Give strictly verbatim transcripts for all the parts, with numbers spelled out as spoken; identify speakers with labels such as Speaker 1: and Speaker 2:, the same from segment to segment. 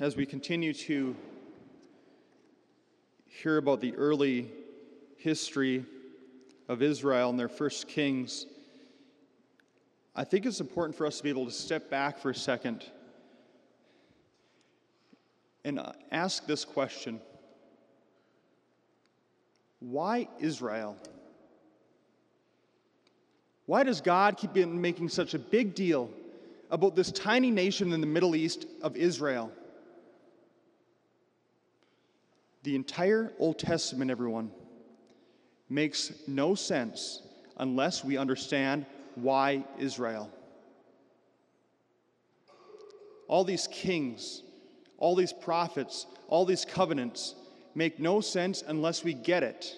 Speaker 1: as we continue to hear about the early history of Israel and their first kings, I think it's important for us to be able to step back for a second and ask this question: why Israel? Why does God keep making such a big deal about this tiny nation in the Middle East of Israel? The entire Old Testament, everyone, makes no sense unless we understand why Israel. All these kings, all these prophets, all these covenants make no sense unless we get it.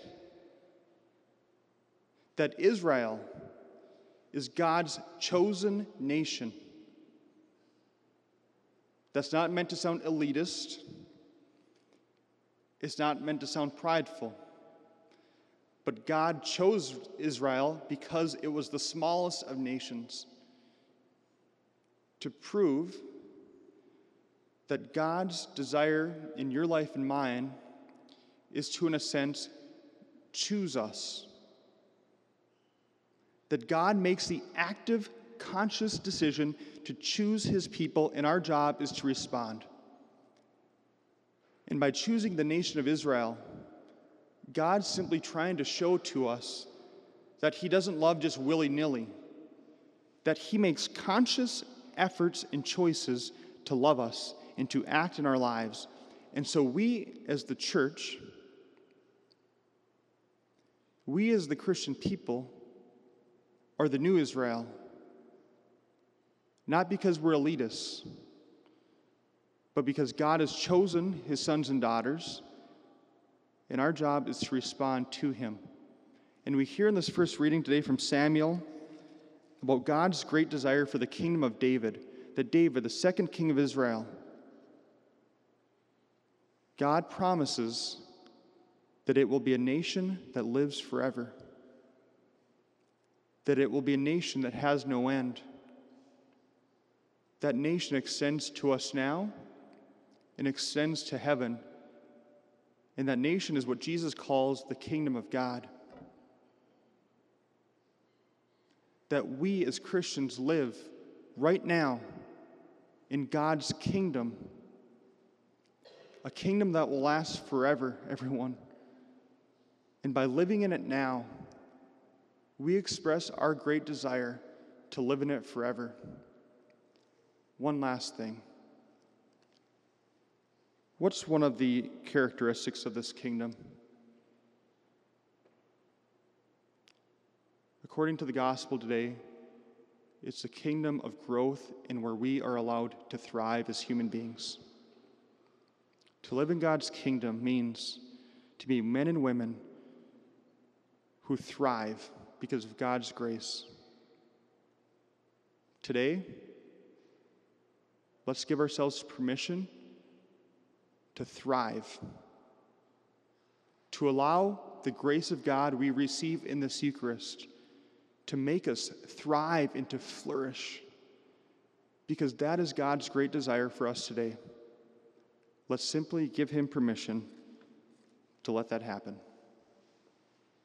Speaker 1: That Israel is God's chosen nation. That's not meant to sound elitist. It's not meant to sound prideful. But God chose Israel because it was the smallest of nations, to prove that God's desire in your life and mine is to, in a sense, choose us. That God makes the active, conscious decision to choose his people, and our job is to respond. And by choosing the nation of Israel, God's simply trying to show to us that he doesn't love just willy-nilly, that he makes conscious efforts and choices to love us and to act in our lives. And so we, as the church, we as the Christian people, are the new Israel. Not because we're elitists, but because God has chosen his sons and daughters, and our job is to respond to him. And we hear in this first reading today from Samuel about God's great desire for the kingdom of David, that David, the second king of Israel, God promises that it will be a nation that lives forever, that it will be a nation that has no end. That nation extends to us now and extends to heaven. And that nation is what Jesus calls the kingdom of God. That we as Christians live right now in God's kingdom, a kingdom that will last forever, everyone. And by living in it now, we express our great desire to live in it forever. One last thing. What's one of the characteristics of this kingdom? According to the gospel today, it's a kingdom of growth and where we are allowed to thrive as human beings. To live in God's kingdom means to be men and women who thrive because of God's grace. Today, let's give ourselves permission to thrive, to allow the grace of God we receive in this Eucharist to make us thrive and to flourish, because that is God's great desire for us today. Let's simply give him permission to let that happen.